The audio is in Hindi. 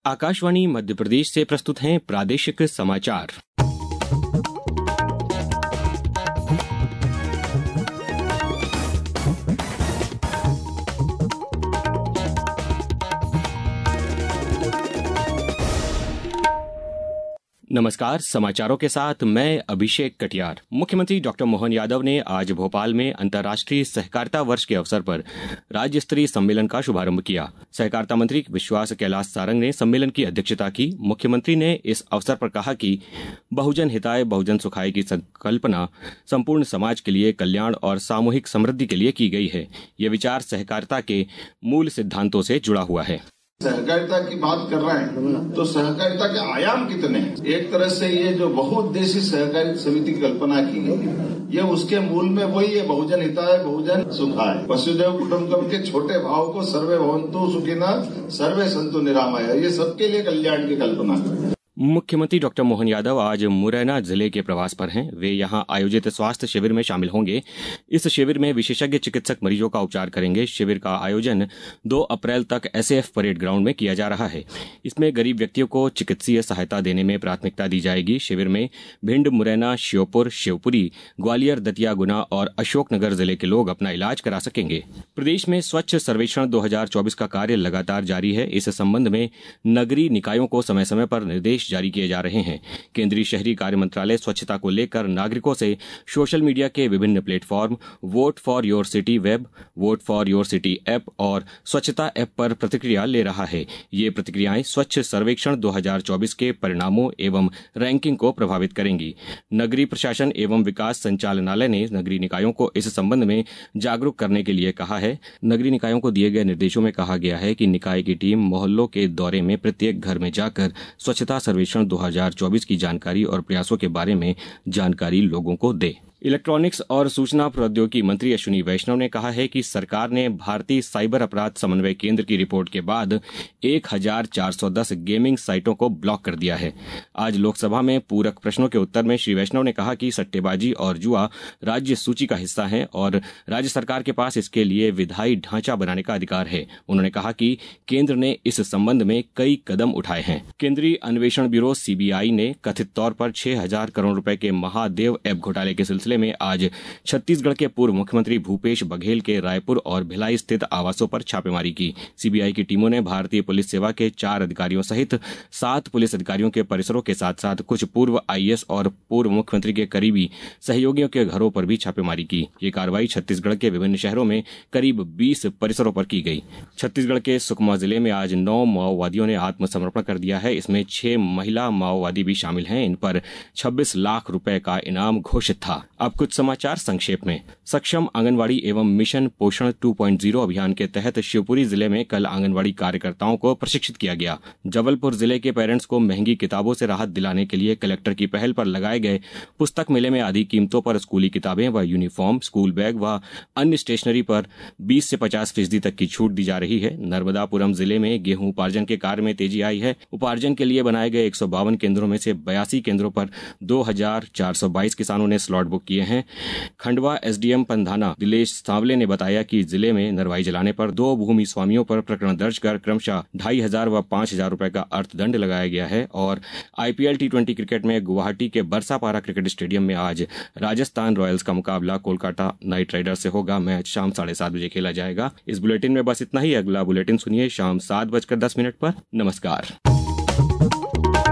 आकाशवाणी मध्य प्रदेश से प्रस्तुत हैं प्रादेशिक समाचार। नमस्कार, समाचारों के साथ मैं अभिषेक कटियार। मुख्यमंत्री डॉक्टर मोहन यादव ने आज भोपाल में अंतर्राष्ट्रीय सहकारिता वर्ष के अवसर पर राज्य स्तरीय सम्मेलन का शुभारंभ किया। सहकारिता मंत्री विश्वास कैलाश सारंग ने सम्मेलन की अध्यक्षता की। मुख्यमंत्री ने इस अवसर पर कहा कि बहुजन हिताय बहुजन सुखाय की संकल्पना संपूर्ण समाज के लिए कल्याण और सामूहिक समृद्धि के लिए की गई है। ये विचार सहकारिता के मूल सिद्धांतों से जुड़ा हुआ है। सहकारिता की बात कर रहे हैं तो सहकारिता के आयाम कितने हैं। एक तरह से ये जो बहुउद्देशीय सहकारी समिति की कल्पना की गई, ये उसके मूल में वही है, बहुजन हिताय बहुजन सुखाय। वसुधैव कुटुंबकम के छोटे भाव को सर्वे भवन्तु सुखिनः सर्वे सन्तु निरामया, ये सबके लिए कल्याण की कल्पना है। मुख्यमंत्री डॉक्टर मोहन यादव आज मुरैना जिले के प्रवास पर हैं। वे यहां आयोजित स्वास्थ्य शिविर में शामिल होंगे। इस शिविर में विशेषज्ञ चिकित्सक मरीजों का उपचार करेंगे। शिविर का आयोजन 2 अप्रैल तक एसएएफ परेड ग्राउंड में किया जा रहा है। इसमें गरीब व्यक्तियों को चिकित्सीय सहायता देने में प्राथमिकता दी जाएगी। शिविर में भिंड, मुरैना, श्योपुर, शिवपुरी, ग्वालियर, दतिया, गुना और अशोकनगर जिले के लोग अपना इलाज करा सकेंगे। प्रदेश में स्वच्छ सर्वेक्षण 2024 का कार्य लगातार जारी है। इस संबंध में नगरीय निकायों को समय समय पर निर्देश जारी किए जा रहे हैं। केंद्रीय शहरी कार्य मंत्रालय स्वच्छता को लेकर नागरिकों से सोशल मीडिया के विभिन्न platform vote for your city web, vote for your city app और स्वच्छता ऐप पर प्रतिक्रिया ले रहा है। ये प्रतिक्रियाएं स्वच्छ सर्वेक्षण 2024 के परिणामों एवं रैंकिंग को प्रभावित करेंगी। नगरीय प्रशासन एवं विकास संचालनालय ने नगरीय निकायों को इस संबंध में जागरूक करने के लिए कहा है। नगरीय निकायों को दिए गए निर्देशों में कहा गया है कि निकाय की टीम मोहल्लों के दौरे में प्रत्येक घर में जाकर स्वच्छता सर्वेक्षण 2024 की जानकारी और प्रयासों के बारे में जानकारी लोगों को दे। इलेक्ट्रॉनिक्स और सूचना प्रौद्योगिकी मंत्री अश्विनी वैष्णव ने कहा है कि सरकार ने भारतीय साइबर अपराध समन्वय केंद्र की रिपोर्ट के बाद 1410 गेमिंग साइटों को ब्लॉक कर दिया है। आज लोकसभा में पूरक प्रश्नों के उत्तर में श्री वैष्णव ने कहा कि सट्टेबाजी और जुआ राज्य सूची का हिस्सा है और राज्य सरकार के पास इसके लिए विधायी ढांचा बनाने का अधिकार है। उन्होंने कहा कि केंद्र ने इस संबंध में कई कदम उठाए हैं। केंद्रीय अन्वेषण ब्यूरो सीबीआई ने कथित तौर पर 6,000 करोड़ रुपए के महादेव ऐप घोटाले के सिलसिले में आज छत्तीसगढ़ के पूर्व मुख्यमंत्री भूपेश बघेल के रायपुर और भिलाई स्थित आवासों पर छापेमारी की। सीबीआई की टीमों ने भारतीय पुलिस सेवा के 4 अधिकारियों सहित 7 पुलिस अधिकारियों के परिसरों के साथ साथ कुछ पूर्व आईएएस और पूर्व मुख्यमंत्री के करीबी सहयोगियों के घरों पर भी छापेमारी की। ये कार्रवाई छत्तीसगढ़ के विभिन्न शहरों में करीब 20 परिसरों पर की गई। छत्तीसगढ़ के सुकमा जिले में आज 9 माओवादियों ने आत्मसमर्पण कर दिया है। इसमें 6 महिला माओवादी भी शामिल हैं। इन पर 26 लाख रुपए का इनाम घोषित था। अब कुछ समाचार संक्षेप में। सक्षम आंगनवाड़ी एवं मिशन पोषण 2.0 अभियान के तहत शिवपुरी जिले में कल आंगनवाड़ी कार्यकर्ताओं को प्रशिक्षित किया गया। जबलपुर जिले के पेरेंट्स को महंगी किताबों से राहत दिलाने के लिए कलेक्टर की पहल पर लगाए गए पुस्तक मेले में आधी कीमतों पर स्कूली किताबें व यूनिफॉर्म, स्कूल बैग व अन्य स्टेशनरी पर 20 से 50% तक की छूट दी जा रही है। नर्मदापुरम जिले में गेहूं उपार्जन के कार्य में तेजी आई है। उपार्जन के लिए बनाए गए 152 केंद्रों में से 82 केंद्रों पर 2422 किसानों ने स्लॉट बुक किए हैं। खंडवा एसडीएम पंधाना दिलेश सांवले ने बताया कि जिले में नरवाई जलाने पर 2 भूमि स्वामियों पर प्रकरण दर्ज कर क्रमशः 2500 व 5000 रुपए का अर्थदंड लगाया गया है। और आईपीएल टी20 क्रिकेट में गुवाहाटी के बरसापारा क्रिकेट स्टेडियम में आज राजस्थान रॉयल्स का मुकाबला कोलकाता नाइट राइडर्स से होगा। मैच शाम 7:30 बजे खेला जाएगा। इस बुलेटिन में बस इतना ही। अगला बुलेटिन सुनिए शाम 7:10 पर। नमस्कार।